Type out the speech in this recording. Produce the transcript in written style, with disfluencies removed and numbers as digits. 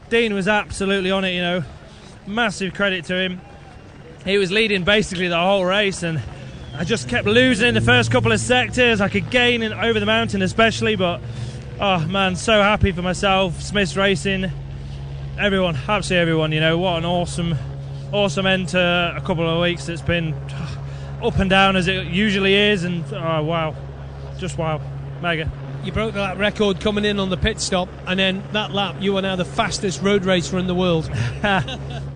Dean was absolutely on it, you know. Massive credit to him. He was leading basically the whole race, and I just kept losing in the first couple of sectors. I could gain over the mountain especially, but oh man, so happy for myself, Smiths Racing, everyone, absolutely everyone, you know. What an awesome end to a couple of weeks. It's been up and down as it usually is, and oh wow, just wow, mega. You broke that record coming in on the pit stop, and then that lap you are now the fastest road racer in the world.